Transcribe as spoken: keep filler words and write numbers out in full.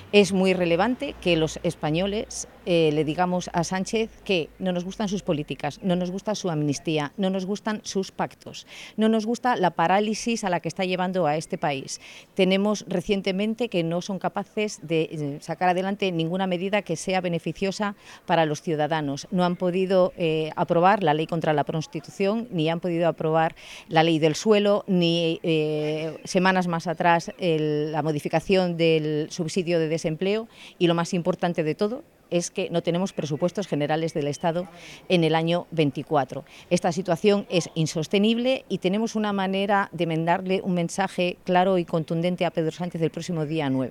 Es muy relevante que los españoles eh, le digamos a Sánchez que no nos gustan sus políticas, no nos gusta su amnistía, no nos gustan sus pactos, no nos gusta la parálisis a la que está llevando a este país. Tenemos recientemente que no son capaces de sacar adelante ninguna medida que sea beneficiosa para los ciudadanos. No han podido eh, aprobar la ley contra la prostitución, ni han podido aprobar la ley del suelo, ni eh, semanas más atrás el, la modificación del subsidio de desempleo, y lo más importante de todo es que no tenemos presupuestos generales del Estado en el año veinticuatro. Esta situación es insostenible y tenemos una manera de mandarle un mensaje claro y contundente a Pedro Sánchez el próximo día nueve.